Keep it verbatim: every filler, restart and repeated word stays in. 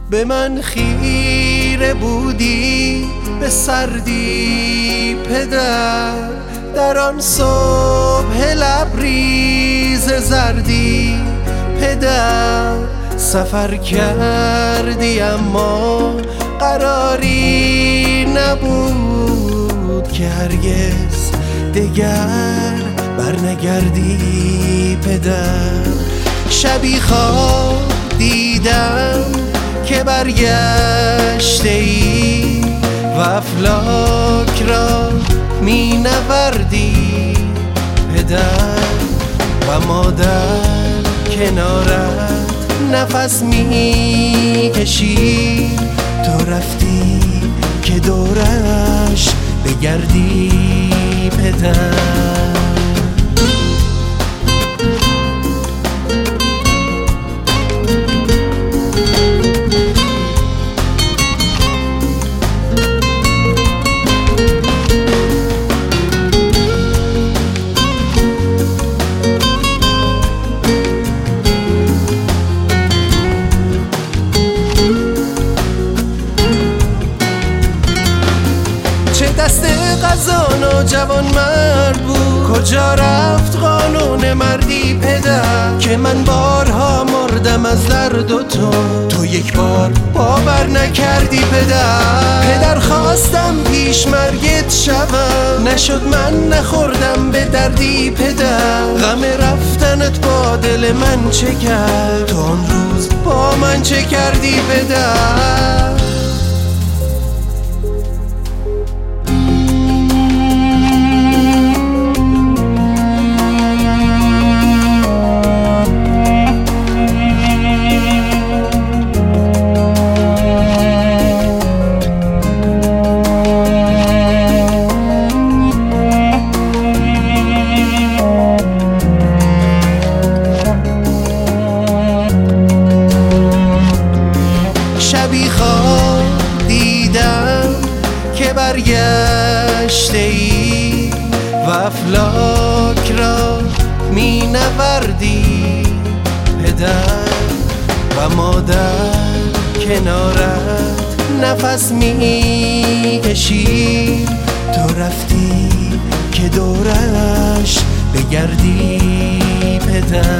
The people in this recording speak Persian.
به من خیره بودی به سردی پدر، در آن صبح لبریز زردی پدر. سفر کردی اما قراری نبود که هرگز دگر برنگردی پدر. شبی خواب دیدم که برگشته ای و افلاک را می نوردی پدر، و مادر کنارت نفس می کشید. تو رفتی که دورش بگردی پدر. دست قضا ناجوان مرد بود، کجا رفت قانون مردی پدر؟ که من بارها مردم از درد و تو تو یک بار باور نکردی پدر. پدر خواستم پیش مرگت شوم، نشد من نخوردم به دردی پدر. غم رفتنت با دل من چه کرد؟ تو آن روز با من چه کردی پدر؟ شبی خواب دیدم که برگشته ای و افلاک را می نوردی پدر، و مادر کنارت نفس می کشید. تو رفتی که دورش بگردی پدر.